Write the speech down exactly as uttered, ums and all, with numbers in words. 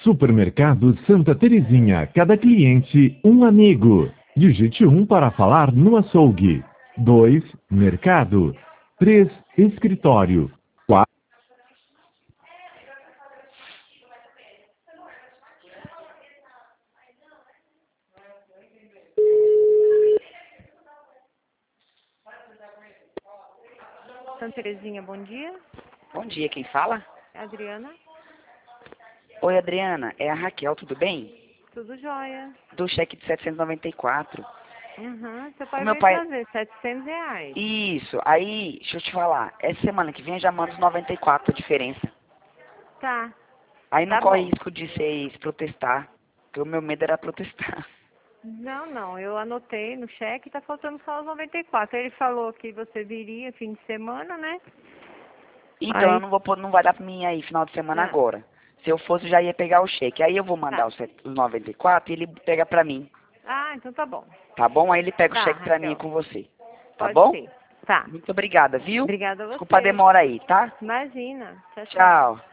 Supermercado Santa Terezinha. Cada cliente, um amigo. Digite um para falar no açougue. dois. Mercado. três. Escritório. quatro. Santa Terezinha, bom dia. Bom dia, quem fala? É a Adriana. Oi, Adriana, é a Raquel, tudo bem? Tudo jóia. Do cheque de setecentos e noventa e quatro. Uhum, seu O pai meu veio pai... trazer setecentos reais. Isso, aí, deixa eu te falar, essa semana que vem eu já mando os noventa e quatro a diferença. Tá. Aí não Tá corre bom. risco de vocês protestar, porque o meu medo era protestar. Não, não, eu anotei no cheque, tá faltando só os noventa e quatro. Ele falou que você viria fim de semana, né? Então eu Aí, não vou pôr- não vai dar pra mim aí final de semana ah, agora. Se eu fosse, eu já ia pegar o cheque. Aí eu vou mandar tá. os, set- os noventa e quatro e ele pega pra mim, Ah, então tá bom. tá bom? Aí ele pega o Tá, cheque pra mim Raquel. com você, tá Pode bom? ser. Tá. Muito obrigada, viu? Obrigada a Desculpa a você. demora aí, tá? Imagina. Tchau, tchau. Tchau.